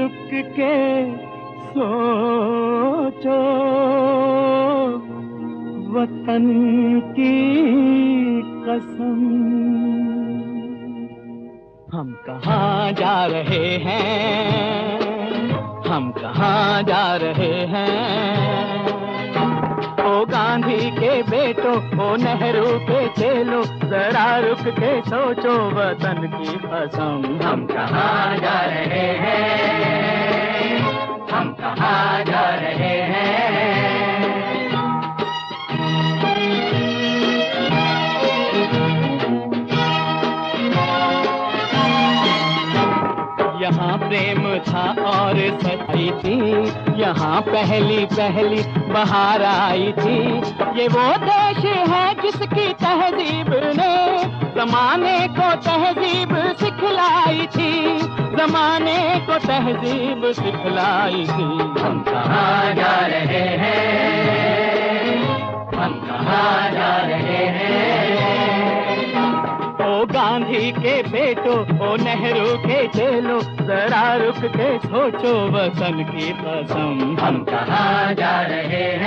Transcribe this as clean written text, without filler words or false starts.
रुक के सोचो, वतन की कसम। हम कहाँ जा रहे हैं, हम कहाँ जा रहे हैं? ओ गांधी के बेटो, ओ नेहरू के चेलो, जरा रुक के सोचो वतन की कसम। हम कहाँ जा रहे हैं, हम कहाँ जा रहे हैं? यहाँ प्रेम था और सच्चाई थी, यहाँ पहली पहली बहार आई थी। ये वो देश है जिसकी तहजीब ने ज़माने को तहजीब सिखलाई थी, ज़माने को तहजीब सिखलाई थी। हम कहाँ जा रहे हैं, हम कहाँ जा रहे हैं? ओ गांधी के बेटो, ओ नेहरू के चेलो, जरा रुक के सोचो वतन की कसम। हम कहाँ जा रहे हैं?